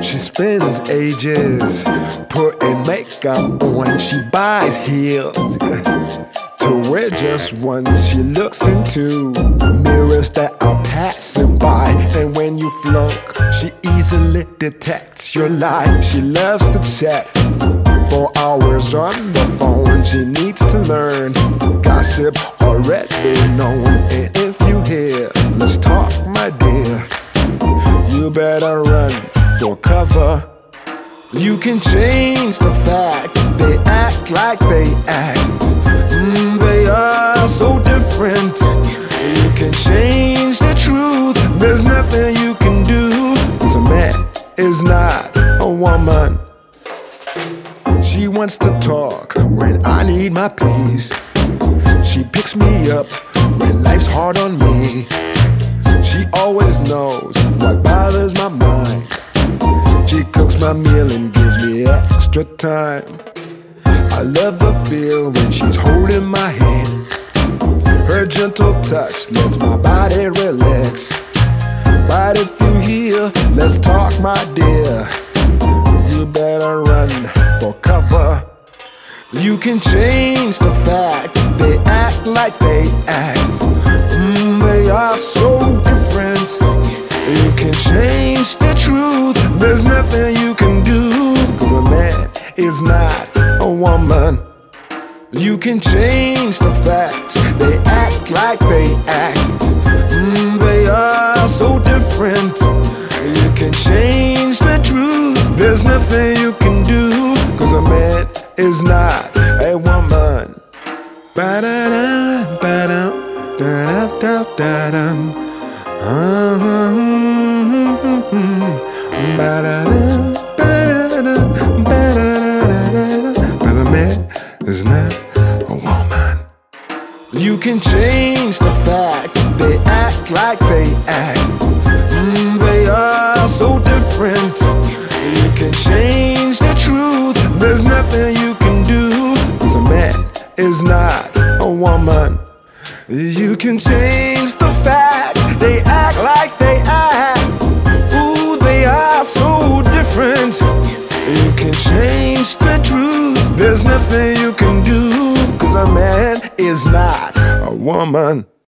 She spends ages putting makeup on. She buys heels to wear just once. She looks into mirrors that are passing by, and when you flunk, she easily detects your lie. She loves to chat for hours on the phone. She needs to learn gossip already known. And if you hear, let's talk, my dear, you better run for cover. You can change the facts, they act like they act. They are so different. You can change the truth, there's nothing you can do. 'Cause a man is not a woman. She wants to talk when I need my peace. She picks me up when life's hard on me. She always knows what bothers my mind. She cooks my meal and gives me extra time. I love the feel when she's holding my hand. Her gentle touch lets my body relax. But if you hear, let's talk, my dear, you better run for cover. You can change the facts, they act like they act. They are so different. You can change the truth, there's nothing you can do. 'Cause a man is not a woman. You can change the facts, they act like they act. They are so different. You can change the truth, there's nothing you can do. 'Cause a man is not a woman. Ba-da-da, ba-da, da-da-da-da-da. But a man is not a woman. You can change the fact, they act like they act. They are so different. You can change the truth, there's nothing you can do. 'Cause a man is not a woman. You can change the fact, they act like they act. Ooh, they are so different. You can change the truth, there's nothing you can do. 'Cause a man is not a woman.